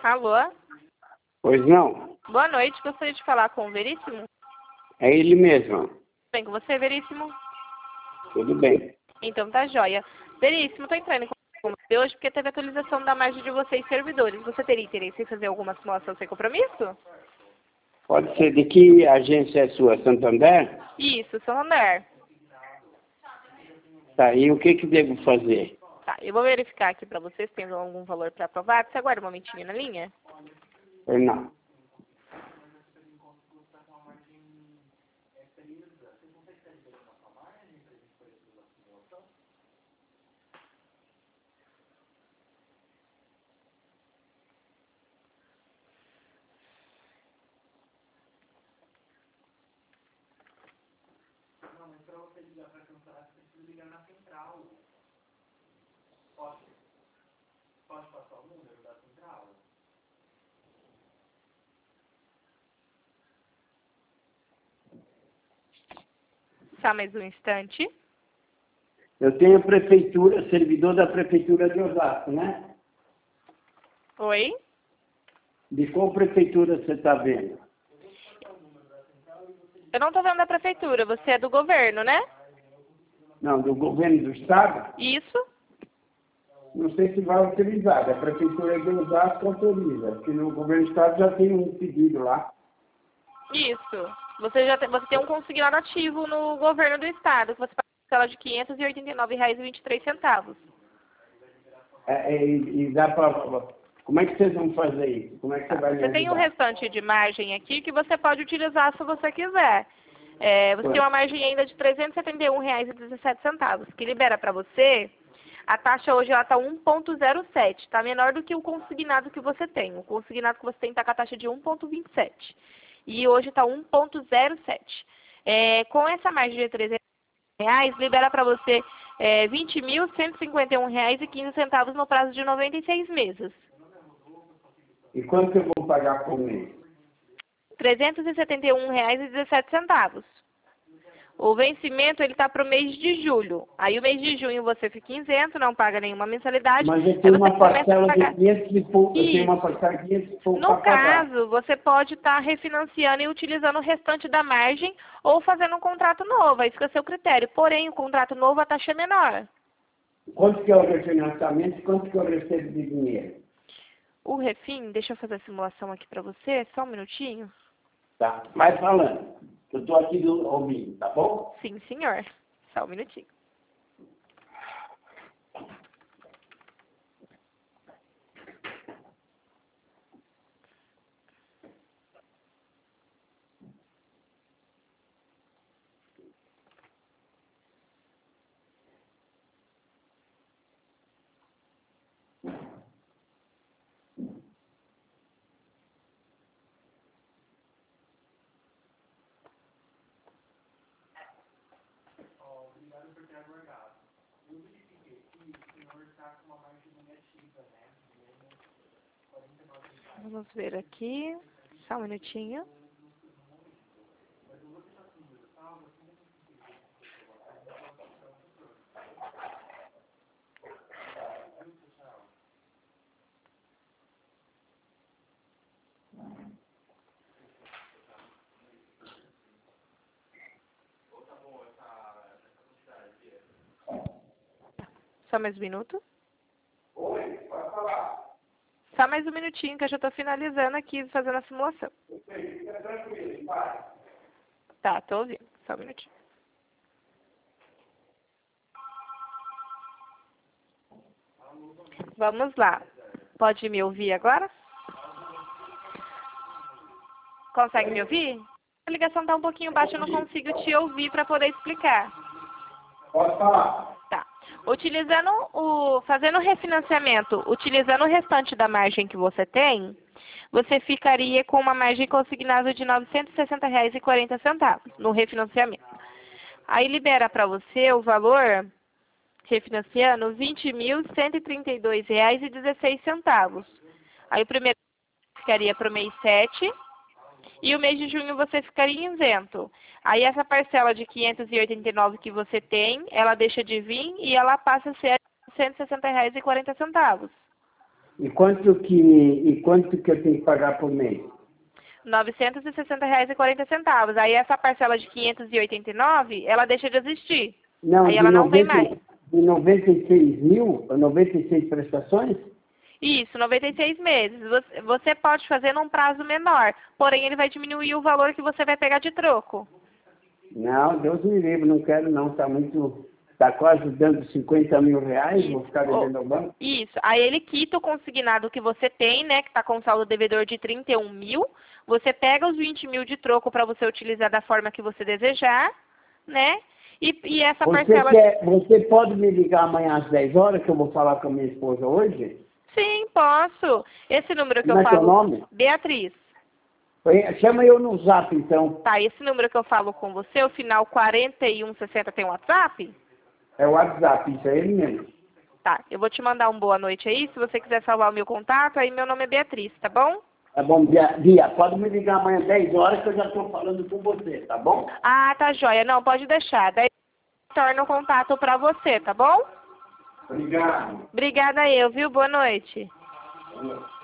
Alô? Pois não? Boa noite, gostaria de falar com o Veríssimo? É ele mesmo. Bem com você, Veríssimo? Tudo bem. Então tá joia. Veríssimo, tô entrando em contato com você hoje porque teve atualização da margem de vocês servidores. Você teria interesse em fazer alguma simulação sem compromisso? Pode ser de que agência é sua? Santander? Isso, Santander. Tá, e o que devo fazer? Tá, eu vou verificar aqui pra vocês, tendo algum valor pra aprovar. Você aguarda um momentinho na linha? Pois não. Só mais um instante. Eu tenho prefeitura, servidor da prefeitura de Osasco, né? Oi? De qual prefeitura você está vendo? Eu não tô vendo da prefeitura, você é do governo, né? Não, do governo do estado? Isso? Não sei se vai utilizar. A prefeitura de Osasco autoriza, porque no governo do estado já tem um pedido lá. Isso. Você tem um consignado ativo no governo do estado, que você paga de R$ 589,23. E dá para... Como é que vocês vão fazer isso? Como é que você vai me Você tem um ajudar? restante de margem aqui que você pode utilizar se você quiser. Você tem uma margem ainda de R$ 371,17, que libera para você. A taxa hoje está 1,07, está menor do que o consignado que você tem. O consignado que você tem está com a taxa de 1,27. E hoje está 1,07. Com essa margem de R$ 300, libera para você R$ 20.151,15 no prazo de 96 meses. E quanto que eu vou pagar por mês? R$ 371,17. O vencimento ele está para o mês de julho. Aí o mês de junho você fica isento, não paga nenhuma mensalidade. Mas eu Aí tenho você uma começa a parcela pagar. de 500 e pouco. Eu tenho Isso. uma parcela de 500 e pouco No para pagar. caso, você pode estar refinanciando e utilizando o restante da margem ou fazendo um contrato novo. Aí fica a seu critério. Porém, o contrato novo a taxa é menor. Quanto que é o refinanciamento e quanto que eu recebo de dinheiro? O refim, deixa eu fazer a simulação aqui para você, só um minutinho. Tá? Vai falando. Eu estou aqui ouvindo, tá bom? Sim, senhor. Só um minutinho. Vamos ver aqui. Só um minutinho. Só mais um minuto. Oi, pode falar. Só mais um minutinho que eu já estou finalizando aqui, fazendo a simulação. Fica tranquilo, vai. Tá, tô ouvindo. Só um minutinho. Vamos lá. Pode me ouvir agora? Consegue me ouvir? A ligação está um pouquinho baixa, eu não consigo te ouvir para poder explicar. Pode falar. Tá. Fazendo o refinanciamento, utilizando o restante da margem que você tem, você ficaria com uma margem consignada de R$ 960,40 no refinanciamento. Aí libera para você o valor, refinanciando, R$ 20.132,16. Aí o primeiro ficaria para o mês 7 e o mês de junho você ficaria isento. Aí essa parcela de 589 que você tem, ela deixa de vir e ela passa a ser R$ 160,40. E quanto que eu tenho que pagar por mês? R$ 960,40. Aí essa parcela de 589, ela deixa de existir. Não, Aí ela não vem mais. De 96 mil, 96 prestações? Isso, 96 meses. Você pode fazer num prazo menor, porém ele vai diminuir o valor que você vai pegar de troco. Não, Deus me livre, não quero não, tá quase dando 50 mil reais, Isso. vou ficar devendo ao banco. Isso. Aí ele quita o consignado que você tem, né, que está com saldo devedor de 31 mil. Você pega os 20 mil de troco para você utilizar da forma que você desejar, né? E essa parcela... Você pode me ligar amanhã às 10 horas, que eu vou falar com a minha esposa hoje? Sim, posso. Esse número que Como eu é teu falo... nome? Beatriz. Chama eu no zap, então. Tá, esse número que eu falo com você, o final 4160, tem WhatsApp? É o WhatsApp, isso é ele mesmo. Tá, eu vou te mandar um boa noite aí, se você quiser salvar o meu contato, aí meu nome é Beatriz, tá bom? Tá bom, Bia, pode me ligar amanhã às 10 horas que eu já estou falando com você, tá bom? Ah, tá joia. Não, pode deixar. Daí eu torno o contato pra você, tá bom? Obrigado. Obrigada eu, viu? Boa noite. Boa noite.